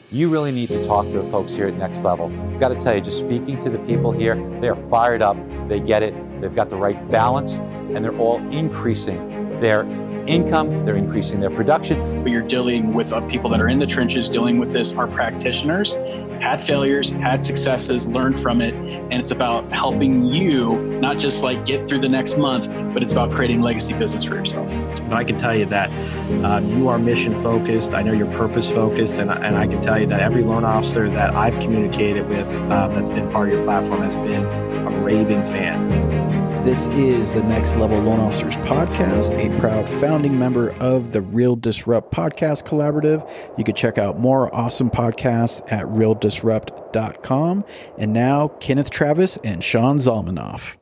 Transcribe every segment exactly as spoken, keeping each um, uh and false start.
you really need to talk to the folks here at Next Level. I've got to tell you, just speaking to the people here, they are fired up, they get it, they've got the right balance, and they're all increasing their income, they're increasing their production. But you're dealing with uh, people that are in the trenches dealing with this are practitioners, had failures, had successes, learned from it, and it's about helping you not just like get through the next month, but it's about creating legacy business for yourself. But I can tell you that um, you are mission focused. I know you're purpose focused, and, and I can tell you that every loan officer that I've communicated with um, that's been part of your platform has been a raving fan. This is the Next Level Loan Officers Podcast, a proud founding member of the Real Disrupt Podcast Collaborative. You can check out more awesome podcasts at real disrupt dot com. And now, Kenneth Travis and Sean Zalmanoff.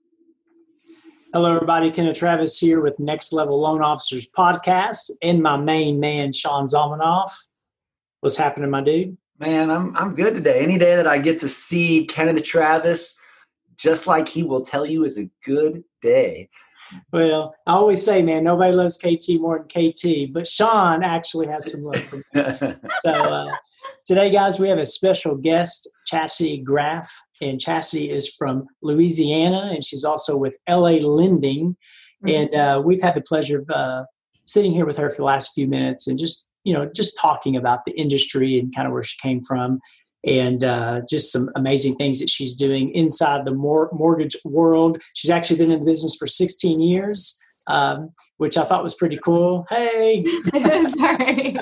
Hello, everybody. Kenneth Travis here with Next Level Loan Officers Podcast and my main man, Sean Zalmanoff. What's happening, my dude? Man, I'm I'm good today. Any day that I get to see Kenneth Travis, just like he will tell you, is a good day. Well, I always say, man, nobody loves K T more than K T, but Sean actually has some love for me. So uh, today, guys, we have a special guest, Chastity Graff, and Chastity is from Louisiana, and she's also with L A Lending. Mm-hmm. And uh, we've had the pleasure of uh, sitting here with her for the last few minutes and just, you know, just talking about the industry and kind of where she came from. And uh, just some amazing things that she's doing inside the mor- mortgage world. She's actually been in the business for sixteen years, um, which I thought was pretty cool. Hey! Sorry.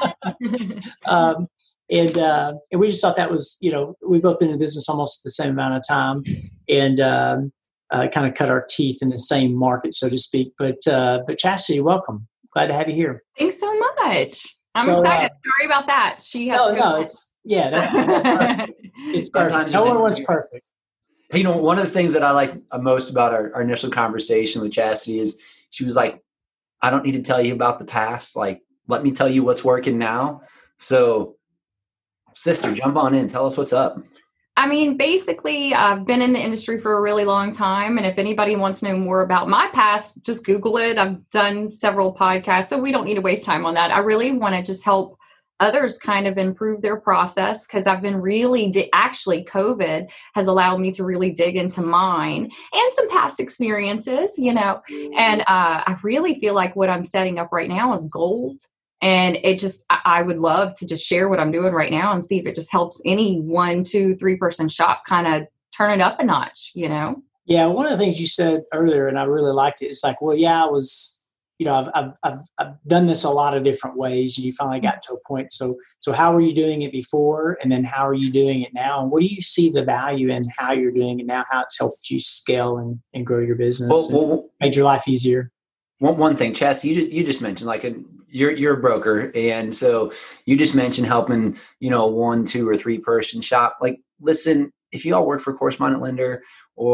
um, and, uh, and we just thought that was, you know, we've both been in business almost the same amount of time and um, uh, kind of cut our teeth in the same market, so to speak. But, uh, but Chastity, welcome. Glad to have you here. Thanks so much. I'm so, excited. Uh, Sorry about that. She has no, to go no, it's, yeah, that's, that's perfect. It's perfect. No one wants perfect. You know, one of the things that I like most about our, our initial conversation with Chastity is she was like, I don't need to tell you about the past. Like, let me tell you what's working now. So, sister, jump on in. Tell us what's up. I mean, basically, I've been in the industry for a really long time. And if anybody wants to know more about my past, just Google it. I've done several podcasts, so we don't need to waste time on that. I really want to just help others kind of improve their process because I've been really, di- actually COVID has allowed me to really dig into mine and some past experiences, you know, and uh, I really feel like what I'm setting up right now is gold. And it just, I, I would love to just share what I'm doing right now and see if it just helps any one, two, three person shop kind of turn it up a notch, you know? Yeah. One of the things you said earlier, and I really liked it, it's like, well, yeah, I was, you know, I've, I've, I've, I've done this a lot of different ways and you finally got to a point. So, so how were you doing it before? And then how are you doing it now? And what do you see the value in how you're doing it now, how it's helped you scale and, and grow your business well, and well, made your life easier? One, one thing, Chas, you just, you just mentioned like a, you're, you're a broker. And so you just mentioned helping, you know, one, two or three person shop. Like, listen, if you all work for Correspondent Lender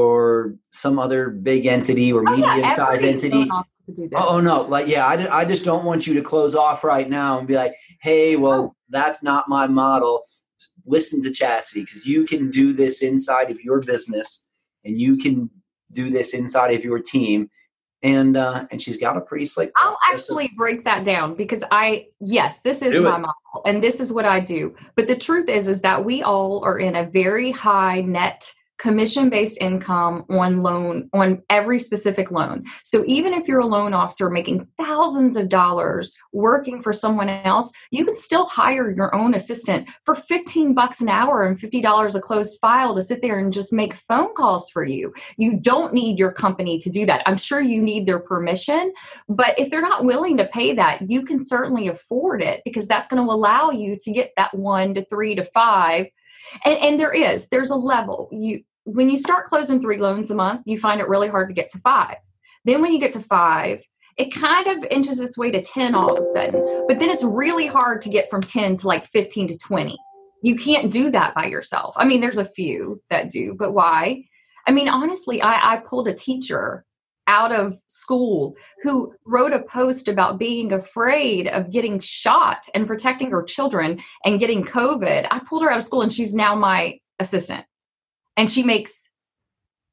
or some other big entity or oh, medium yeah, size entity. Oh no, like, yeah, I, I just don't want you to close off right now and be like, hey, well, that's not my model. Listen to Chastity because you can do this inside of your business and you can do this inside of your team. And, uh, and she's got a pretty slick. I'll actually of- break that down because I, yes, this is do my it. model and this is what I do. But the truth is, is that we all are in a very high net commission-based income on loan, on every specific loan. So even if you're a loan officer making thousands of dollars working for someone else, you can still hire your own assistant for fifteen bucks an hour and fifty dollars a closed file to sit there and just make phone calls for you. You don't need your company to do that. I'm sure you need their permission, but if they're not willing to pay that, you can certainly afford it because that's going to allow you to get that one to three to five. And, and there is, there's a level. You, when you start closing three loans a month, you find it really hard to get to five. Then when you get to five, it kind of inches its way to ten all of a sudden. But then it's really hard to get from ten to like fifteen to twenty. You can't do that by yourself. I mean, there's a few that do, but why? I mean, honestly, I, I pulled a teacher out of school who wrote a post about being afraid of getting shot and protecting her children and getting COVID. I pulled her out of school and she's now my assistant. And she makes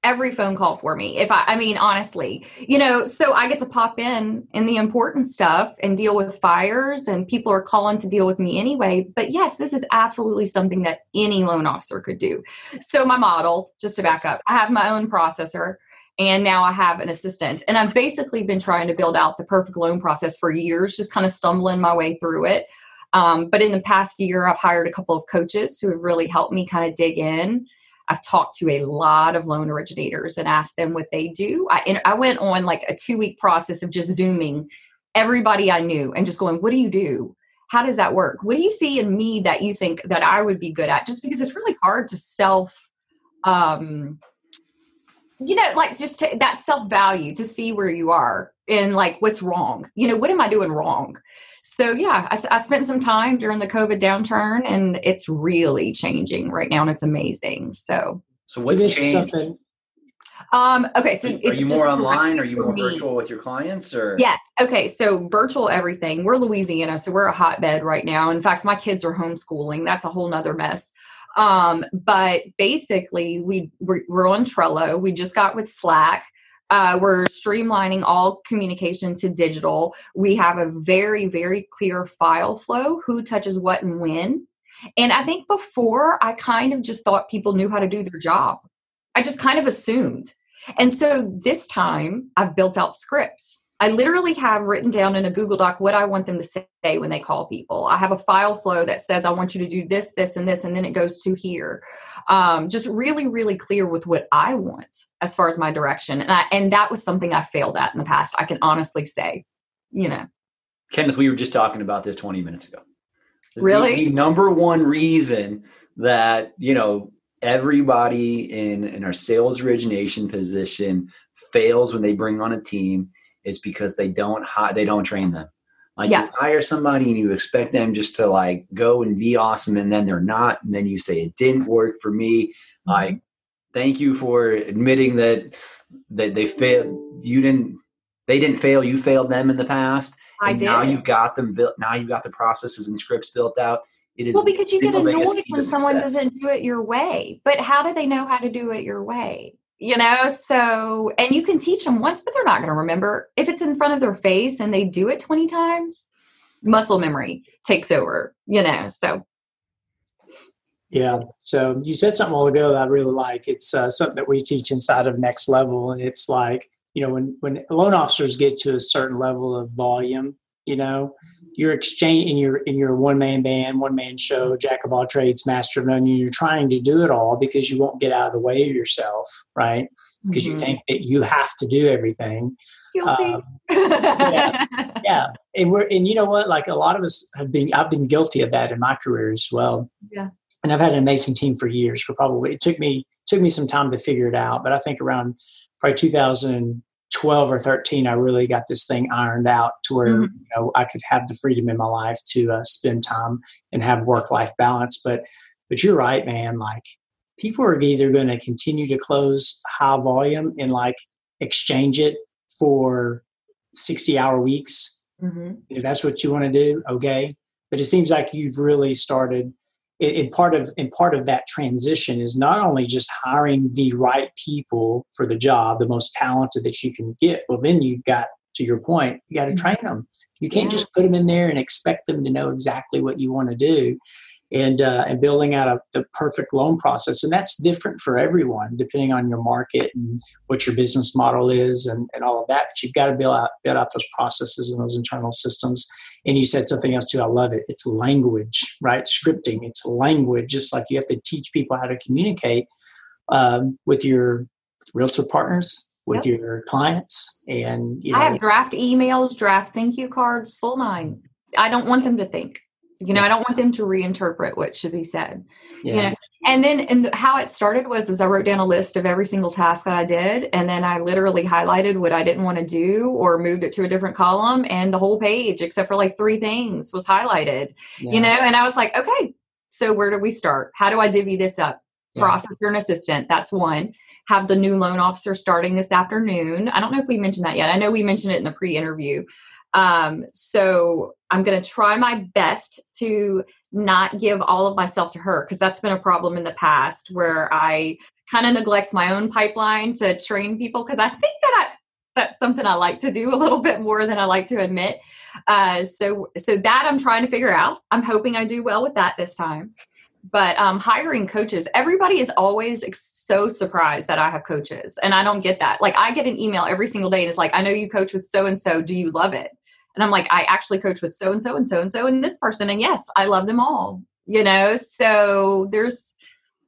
every phone call for me. If I, I mean, honestly, you know, so I get to pop in in the important stuff and deal with fires, and people are calling to deal with me anyway. But yes, this is absolutely something that any loan officer could do. So my model, just to back up, I have my own processor, and now I have an assistant, and I've basically been trying to build out the perfect loan process for years, just kind of stumbling my way through it. Um, but in the past year, I've hired a couple of coaches who have really helped me kind of dig in. I've talked to a lot of loan originators and asked them what they do. I, and I went on like a two week process of just Zooming everybody I knew and just going, what do you do? How does that work? What do you see in me that you think that I would be good at? Just because it's really hard to self, um, you know, like just to, that self-value to see where you are and like, what's wrong? You know, what am I doing wrong? So yeah, I, I spent some time during the COVID downturn, and it's really changing right now, and it's amazing. So, so what's changed? Something. Um, okay, so are it's you just more online? Are you more me. virtual with your clients, or? Yes. Okay, so virtual everything. We're Louisiana, so we're a hotbed right now. In fact, my kids are homeschooling. That's a whole nother mess. Um, but basically, we we're, we're on Trello. We just got with Slack. Uh, we're streamlining all communication to digital. We have a very, very clear file flow, who touches what and when. And I think before, I kind of just thought people knew how to do their job. I just kind of assumed. And so this time, I've built out scripts. I literally have written down in a Google Doc what I want them to say when they call people. I have a file flow that says, I want you to do this, this, and this, and then it goes to here. Um, just really, really clear with what I want as far as my direction. And I, and that was something I failed at in the past. I can honestly say, you know. Kenneth, we were just talking about this twenty minutes ago. Really? The, the number one reason that, you know, everybody in, in our sales origination position fails when they bring on a team is because they don't hi- they don't train them. Like yeah. You hire somebody and you expect them just to like go and be awesome, and then they're not, and then you say it didn't work for me. Mm-hmm. Like, thank you for admitting that that they failed. You didn't. They didn't fail. You failed them in the past. I and did. Now you've got them built. Now you've got the processes and scripts built out. It is well because you get annoyed when someone success. doesn't do it your way. But how do they know how to do it your way? You know, so, and you can teach them once, but they're not going to remember. If it's in front of their face and they do it twenty times, muscle memory takes over, you know, so. Yeah. So you said something a while ago that I really like. It's uh, something that we teach inside of Next Level. And it's like, you know, when, when loan officers get to a certain level of volume, you know, you're exchange in your in your one man band, one man show, jack of all trades, master of none. You're trying to do it all because you won't get out of the way of yourself, right? Because mm-hmm. you think that you have to do everything. Guilty. Um, yeah, yeah, and we're and you know what? Like a lot of us have been. I've been guilty of that in my career as well. Yeah. And I've had an amazing team for years. For probably it took me took me some time to figure it out, but I think around probably two thousand twelve or thirteen, I really got this thing ironed out to where mm-hmm. you know I could have the freedom in my life to uh, spend time and have work-life balance. But but you're right, man. Like people are either going to continue to close high volume and like exchange it for sixty-hour weeks. Mm-hmm. If that's what you want to do, okay. But it seems like you've really started. And part of and part of that transition is not only just hiring the right people for the job, the most talented that you can get. Well, then you've got, to your point, you got to train them. You can't yeah. just put them in there and expect them to know exactly what you want to do. And uh, and building out a, the perfect loan process. And that's different for everyone, depending on your market and what your business model is and, and all of that. But you've got to build out, build out those processes and those internal systems. And you said something else too. I love it. It's language, right? Scripting. It's language. Just like you have to teach people how to communicate um, with your realtor partners, with yep. your clients. And you know, I have draft emails, draft thank you cards, full nine. I don't want them to think. You know, I don't want them to reinterpret what should be said. Yeah. You know, and then and how it started was is I wrote down a list of every single task that I did, and then I literally highlighted what I didn't want to do or moved it to a different column, and the whole page, except for like three things, was highlighted. Yeah. You know, and I was like, okay, so where do we start? How do I divvy this up? Yeah. Processor and assistant. That's one. Have the new loan officer starting this afternoon. I don't know if we mentioned that yet. I know we mentioned it in the pre-interview. Um, so I'm going to try my best to not give all of myself to her, because that's been a problem in the past where I kind of neglect my own pipeline to train people, because I think that I, that's something I like to do a little bit more than I like to admit. Uh, so, so that I'm trying to figure out. I'm hoping I do well with that this time. But um, hiring coaches, everybody is always ex- so surprised that I have coaches. And I don't get that. Like, I get an email every single day and it's like, I know you coach with so-and-so. Do you love it? And I'm like, I actually coach with so-and-so and so-and-so and this person. And yes, I love them all, you know? So there's,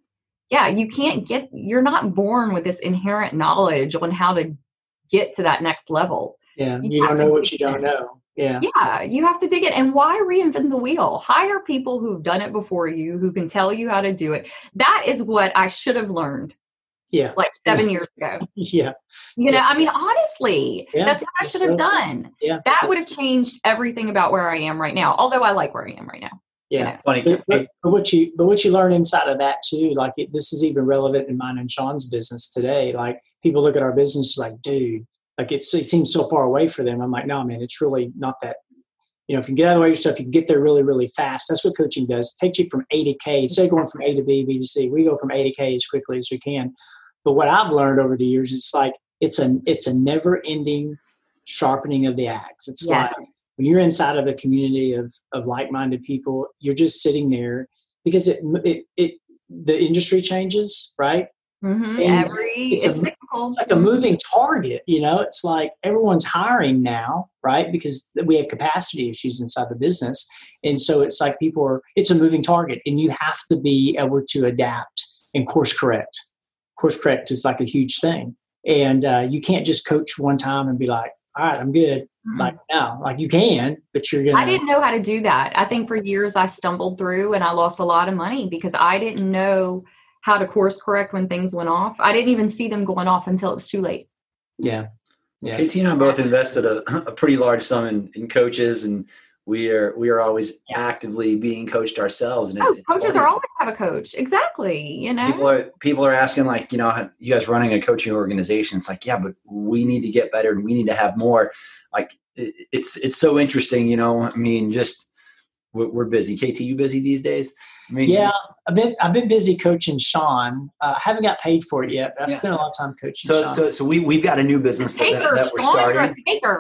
yeah, you can't get, you're not born with this inherent knowledge on how to get to that next level. Yeah. You, you don't know what you don't know. Yeah. Yeah. You have to dig it. And why reinvent the wheel? Hire people who've done it before you, who can tell you how to do it. That is what I should have learned. Yeah. Like seven years ago. Yeah. You know, yeah. I mean, honestly, yeah. that's what I should have done. Yeah. That would have changed everything about where I am right now. Although I like where I am right now. Yeah. You know? Funny. But, but, but what you, but what you learn inside of that too, like it, this is even relevant in mine and Sean's business today. Like people look at our business like, dude, like it's, it seems so far away for them. I'm like, no, man, it's really not that. You know, if you get out of the way of yourself, you can get there really, really fast. That's what coaching does. It takes you from A to K. Instead of going from A to B, B to C, we go from A to K as quickly as we can. But what I've learned over the years, it's like it's a it's a never-ending sharpening of the axe. It's yeah. like when you're inside of a community of of like-minded people, you're just sitting there because it it, it the industry changes, right? Mm-hmm. And Every it's, it's, a, cyclical. it's like a moving target, you know. It's like everyone's hiring now, right? Because we have capacity issues inside the business, and so it's like people are. It's a moving target, and you have to be able to adapt and course correct. Course correct is like a huge thing, and uh, you can't just coach one time and be like, "All right, I'm good." Mm-hmm. Like no, like you can, but you're gonna. I didn't know how to do that. I think for years I stumbled through, and I lost a lot of money because I didn't know how to course correct when things went off. I didn't even see them going off until it was too late. Yeah. Yeah. K T and I both invested a, a pretty large sum in, in coaches, and we are we are always actively being coached ourselves. And oh, it's, coaches it's are always have a coach. Exactly. You know, people are people are asking like, you know, you guys running a coaching organization. It's like, yeah, but we need to get better and we need to have more. Like it, it's it's so interesting. You know, I mean, just we're, we're busy. K T, you busy these days? I mean, yeah, I've been I've been busy coaching Sean. Uh, I haven't got paid for it yet, but I've yeah. spent a lot of time coaching so, Sean. So so we we've got a new business that, that, that we're starting.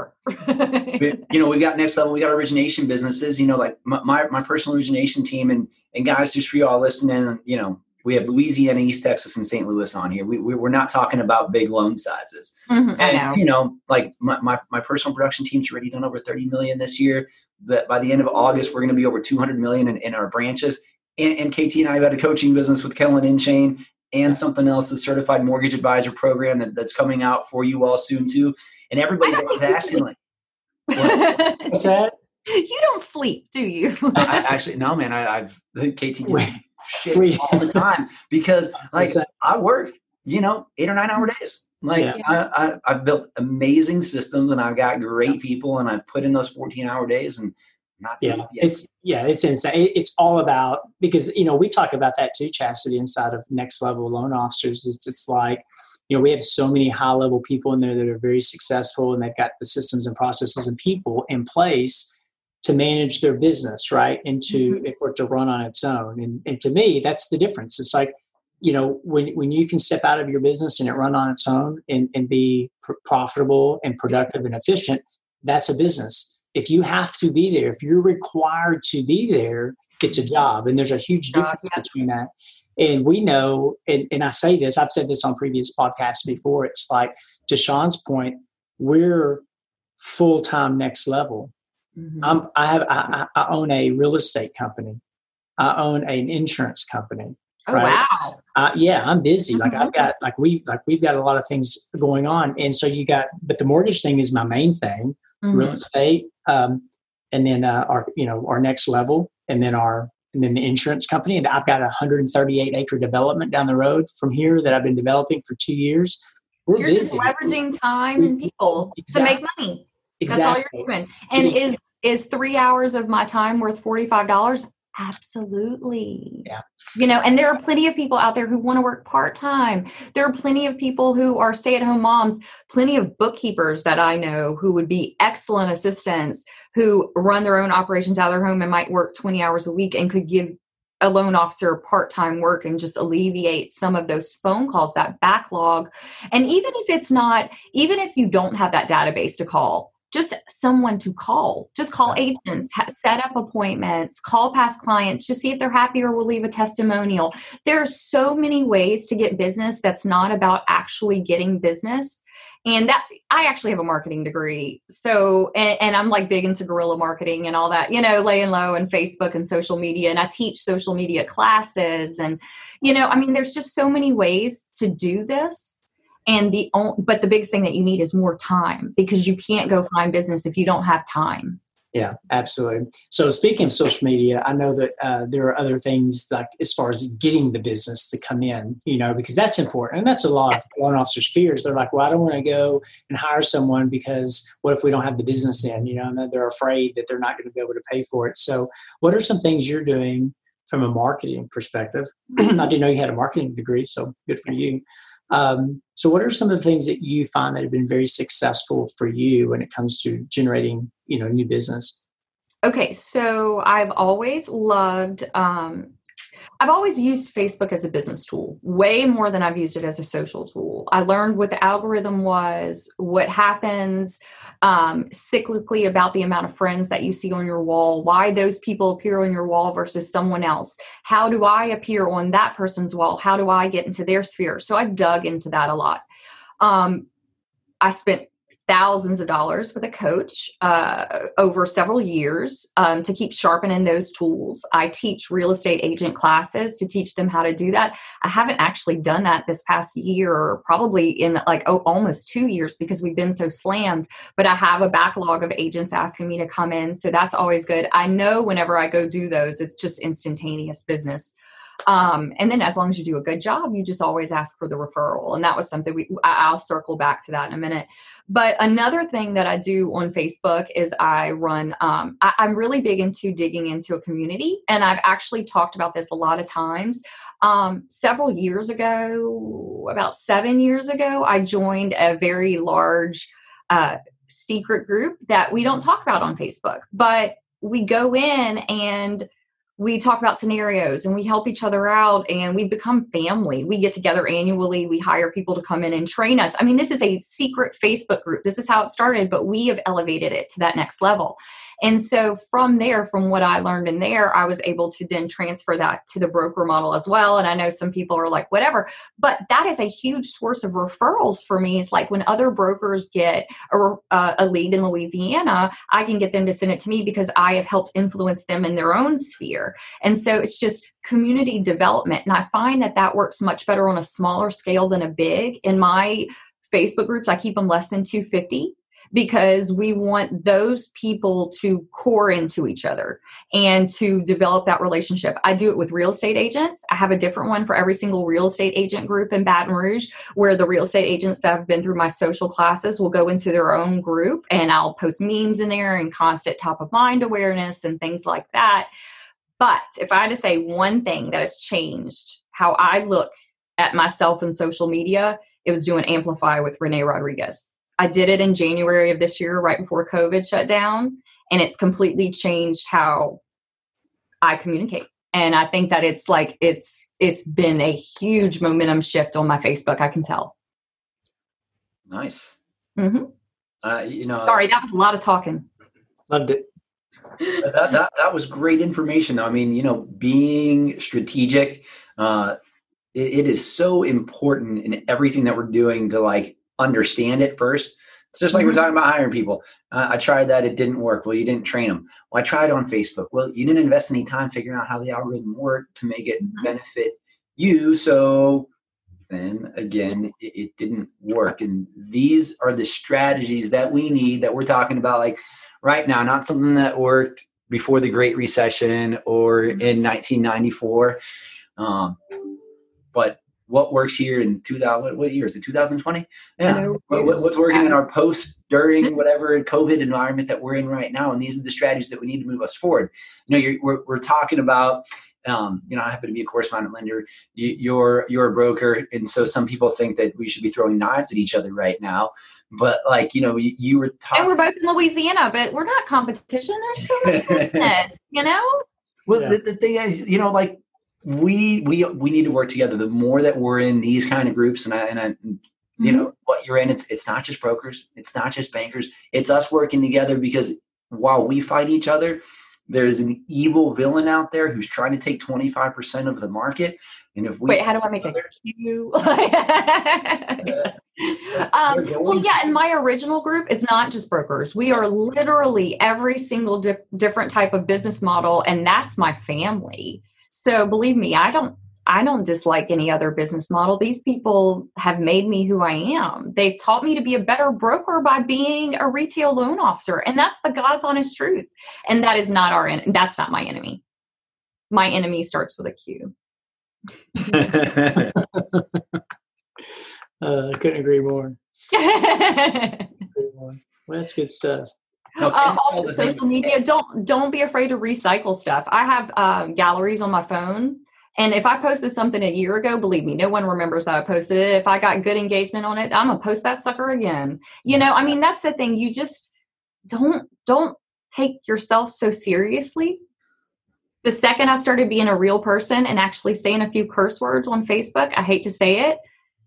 we, you know, we've got Next Level. We got origination businesses. You know, like my, my my personal origination team, and and guys, just for you all listening, you know, we have Louisiana, East Texas, and Saint Louis on here. We, we we're not talking about big loan sizes. Mm-hmm, and, I know. You know, like my, my my personal production team's already done over thirty million this year. That by the end of August, we're going to be over two hundred million in, in our branches. And, and K T and I have had a coaching business with Kellen InChain and something else, the certified mortgage advisor program that, that's coming out for you all soon too. And everybody's always asking like, what? What's that? You don't sleep, do you? I, actually, no, man. I, I've K T gives me shit all the time because like I work, you know, eight or nine hour days. Like yeah. I, I, I've built amazing systems and I've got great people and I put in those fourteen hour days and. Not yeah, it's yeah, it's insane. It's all about because you know we talk about that too, Chastity, inside of Next Level Loan Officers. It's, it's like you know we have so many high level people in there that are very successful and they've got the systems and processes and people in place to manage their business, right? And to mm-hmm. for it to run on its own. And and to me, that's the difference. It's like you know when when you can step out of your business and it run on its own and and be pr- profitable and productive and efficient, that's a business. If you have to be there, if you're required to be there, it's a job. And there's a huge difference yeah, yeah. between that. And we know, and, and I say this, I've said this on previous podcasts before, it's like, to Sean's point, we're full-time Next Level. Mm-hmm. I'm, I have, I, I own a real estate company. I own an insurance company. Oh, right? wow. Uh, yeah, I'm busy. Like I've got, like we, like we've got a lot of things going on. And so you got, but the mortgage thing is my main thing. Mm-hmm. Real estate, um, and then uh, our, you know, our Next Level, and then our, and then the insurance company. And I've got a one hundred thirty-eight acre development down the road from here that I've been developing for two years. We're You're busy. Just leveraging time and people exactly. to make money. Exactly. That's all you're doing. And is is three hours of my time worth forty-five dollars? Absolutely. Yeah. You know, and there are plenty of people out there who want to work part-time. There are plenty of people who are stay-at-home moms, plenty of bookkeepers that I know who would be excellent assistants, who run their own operations out of their home and might work twenty hours a week and could give a loan officer part-time work and just alleviate some of those phone calls, that backlog. And even if it's not, even if you don't have that database to call, just someone to call, just call agents, ha- set up appointments, call past clients, just see if they're happy, or we'll leave a testimonial. There are so many ways to get business that's not about actually getting business. And that, I actually have a marketing degree. So, and, and I'm like big into guerrilla marketing and all that, you know, laying low and Facebook and social media. And I teach social media classes. And, you know, I mean, there's just so many ways to do this. And the only, but the biggest thing that you need is more time, because you can't go find business if you don't have time. Yeah, absolutely. So speaking of social media, I know that uh, there are other things like as far as getting the business to come in, you know, because that's important. And that's a lot of loan officers' fears. They're like, well, I don't want to go and hire someone because what if we don't have the business in, you know, and then they're afraid that they're not going to be able to pay for it. So what are some things you're doing from a marketing perspective? I didn't know you had a marketing degree, so good for you. Um, so what are some of the things that you find that have been very successful for you when it comes to generating, you know, new business? Okay. So I've always loved, um, I've always used Facebook as a business tool way more than I've used it as a social tool. I learned what the algorithm was, what happens um, cyclically about the amount of friends that you see on your wall, why those people appear on your wall versus someone else. How do I appear on that person's wall? How do I get into their sphere? So I've dug into that a lot. Um, I spent thousands of dollars with a coach uh, over several years um, to keep sharpening those tools. I teach real estate agent classes to teach them how to do that. I haven't actually done that this past year, or probably in like oh, almost two years because we've been so slammed, but I have a backlog of agents asking me to come in. So that's always good. I know whenever I go do those, it's just instantaneous business. Um, and then as long as you do a good job, you just always ask for the referral. And that was something we, I'll circle back to that in a minute. But another thing that I do on Facebook is I run, um, I, I'm really big into digging into a community. And I've actually talked about this a lot of times. Um, several years ago, about seven years ago, I joined a very large, uh, secret group that we don't talk about on Facebook, but we go in and we talk about scenarios and we help each other out, and we become family. We get together annually. We hire people to come in and train us. I mean, this is a secret Facebook group. This is how it started, but we have elevated it to that next level. And so from there, from what I learned in there, I was able to then transfer that to the broker model as well. And I know some people are like, whatever, but that is a huge source of referrals for me. It's like when other brokers get a, a lead in Louisiana, I can get them to send it to me because I have helped influence them in their own sphere. And so it's just community development. And I find that that works much better on a smaller scale than a big. In my Facebook groups, I keep them less than two hundred fifty. Because we want those people to core into each other and to develop that relationship. I do it with real estate agents. I have a different one for every single real estate agent group in Baton Rouge, where the real estate agents that have been through my social classes will go into their own group, and I'll post memes in there and constant top of mind awareness and things like that. But if I had to say one thing that has changed how I look at myself in social media, it was doing Amplify with Renee Rodriguez. I did it in January of this year, right before COVID shut down, and it's completely changed how I communicate. And I think that it's like, it's, it's been a huge momentum shift on my Facebook. I can tell. Nice. Mm-hmm. Uh, you know, sorry, that was a lot of talking. Loved it. that, that, that was great information though. I mean, you know, being strategic, uh, it, it is so important in everything that we're doing to like, understand it first. It's just like mm-hmm. we're talking about hiring people. Uh, I tried that. It didn't work. Well, you didn't train them. Well, I tried on Facebook. Well, you didn't invest any time figuring out how the algorithm worked to make it mm-hmm. benefit you. So then again, it, it didn't work. And these are the strategies that we need, that we're talking about like right now, not something that worked before the Great Recession or in nineteen ninety-four. Um, but what works here in two thousand, what, what year is it? twenty twenty? Yeah. What, what's working in our post, during, whatever COVID environment that we're in right now. And these are the strategies that we need to move us forward. You know, you're, we're, we're talking about, um, you know, I happen to be a correspondent lender. You, you're, you're a broker. And so some people think that we should be throwing knives at each other right now. But like, you know, you, you were talking. And we're both in Louisiana, but we're not competition. There's so much business, you know? Well, Yeah. the, the thing is, you know, like we, we, we need to work together. The more that we're in these kind of groups, and I, and I, you mm-hmm. know, what you're in, it's, it's not just brokers. It's not just bankers. It's us working together, because while we fight each other, there's an evil villain out there who's trying to take twenty-five percent of the market. And if we wait, how do I make a Q? um, well, yeah, and my original group is not just brokers. We are literally every single di- different type of business model, and that's my family. So believe me, I don't, I don't dislike any other business model. These people have made me who I am. They've taught me to be a better broker by being a retail loan officer. And that's the God's honest truth. And that is not our, en- that's not my enemy. My enemy starts with a Q. uh, I couldn't agree more. Well, that's good stuff. Uh, also, social media, don't, don't be afraid to recycle stuff. I have um, galleries on my phone. And if I posted something a year ago, believe me, no one remembers that I posted it. If I got good engagement on it, I'm going to post that sucker again. You know, I mean, that's the thing. You just don't, don't take yourself so seriously. The second I started being a real person and actually saying a few curse words on Facebook, I hate to say it,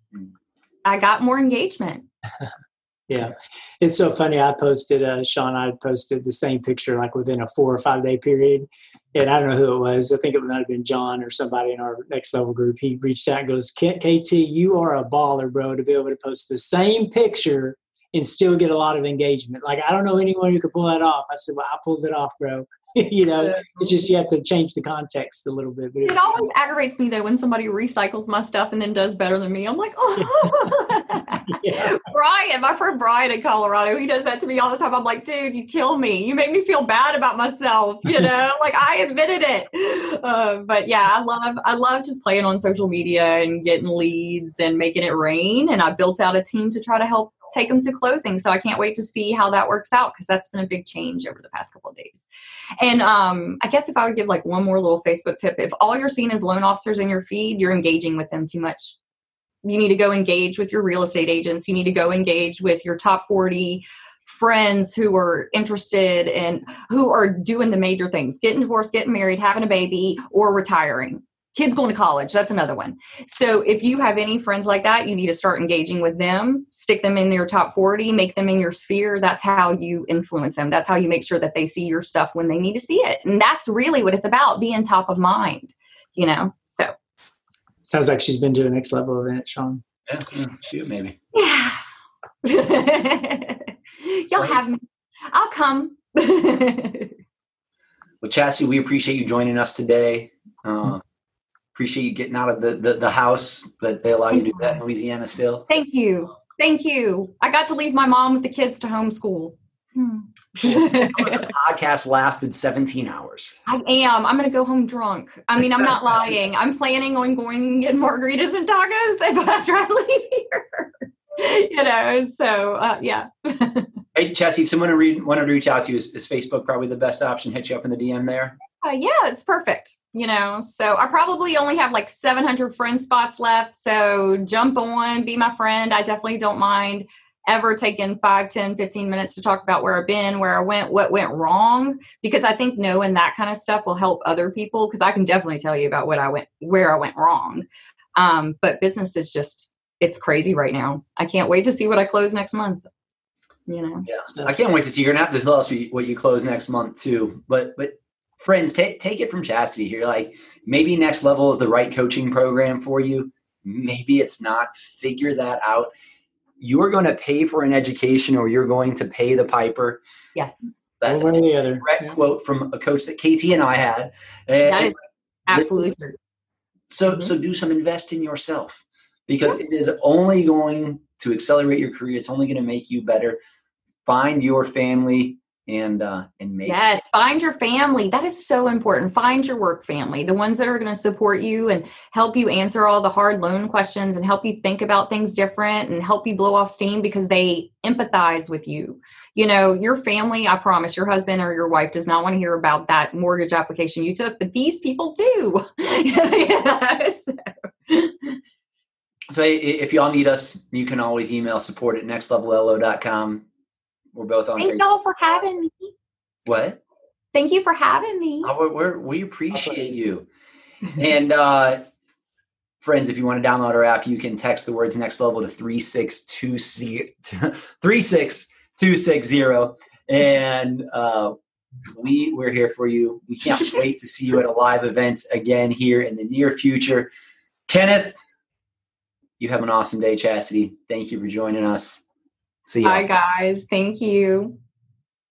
I got more engagement. Yeah. It's so funny. I posted, uh, Sean, I posted the same picture like within a four or five day period. And I don't know who it was. I think it might have been John or somebody in our Next Level group. He reached out and goes, K T, you are a baller, bro, to be able to post the same picture and still get a lot of engagement. Like, I don't know anyone who could pull that off. I said, well, I pulled it off, bro. You know, it's just you have to change the context a little bit. But it always aggravates me, though, when somebody recycles my stuff and then does better than me. I'm like, oh. Yeah. Brian, my friend Brian in Colorado, he does that to me all the time. I'm like, dude, you kill me. You make me feel bad about myself. You know, like I admitted it. Uh, but yeah, I love, I love just playing on social media and getting leads and making it rain. And I built out a team to try to help take them to closing. So I can't wait to see how that works out, because that's been a big change over the past couple of days. And um, I guess if I would give like one more little Facebook tip, if all you're seeing is loan officers in your feed, you're engaging with them too much. You need to go engage with your real estate agents. You need to go engage with your top forty friends who are interested and who are doing the major things, getting divorced, getting married, having a baby, or retiring. Kids going to college, that's another one. So if you have any friends like that, you need to start engaging with them, stick them in your top forty, make them in your sphere. That's how you influence them. That's how you make sure that they see your stuff when they need to see it. And that's really what it's about, being top of mind, you know? So. Sounds like she's been to a Next Level event, Sean. Yeah, yeah, shoot, maybe. Yeah. Y'all have me. I'll come. Well, Chassie, we appreciate you joining us today. Uh, appreciate you getting out of the, the, the house that they allow you to do that in Louisiana still. Thank you. Thank you. I got to leave my mom with the kids to homeschool. Hmm. The podcast lasted seventeen hours. I am. I'm going to go home drunk. I mean, I'm not lying. I'm planning on going and getting margaritas and tacos after I leave here. You know, so uh, yeah. Hey, Chassie, if someone read, wanted to reach out to you, is, is Facebook probably the best option? Hit you up in the D M there? Uh, yeah, it's perfect. You know, so I probably only have like seven hundred friend spots left. So jump on, be my friend. I definitely don't mind ever taking five, ten, fifteen minutes to talk about where I've been, where I went, what went wrong, because I think knowing that kind of stuff will help other people, because I can definitely tell you about what I went, where I went wrong. Um, but business is just, it's crazy right now. I can't wait to see what I close next month. You know? Yeah, I can't wait to see. You're gonna have to tell us what you close next month too. But but friends, take take it from Chastity here. Like, maybe Next Level is the right coaching program for you. Maybe it's not. Figure that out. You're going to pay for an education, or you're going to pay the piper. Yes, that's one a or the other. direct Yeah. quote from a coach that K T and I had. that And is absolutely true. so Mhm. so do some invest in yourself, because it is only going to accelerate your career. It's only going to make you better. Find your family and uh, and make yes, it. Find your family. That is so important. Find your work family, the ones that are going to support you and help you answer all the hard loan questions and help you think about things different and help you blow off steam because they empathize with you. You know, your family, I promise, your husband or your wife does not want to hear about that mortgage application you took, but these people do. Yeah, so. So if y'all need us, you can always email support at next level L O dot com. We're both on Thank Facebook. y'all for having me. What? Thank you for having me. Oh, we're, we're, we appreciate you. And uh, friends, if you want to download our app, you can text the words next level to three six two six zero. And uh, we, we're here for you. We can't wait to see you at a live event again here in the near future. Kenneth, you have an awesome day, Chastity. Thank you for joining us. See you. Bye, guys. Thank you.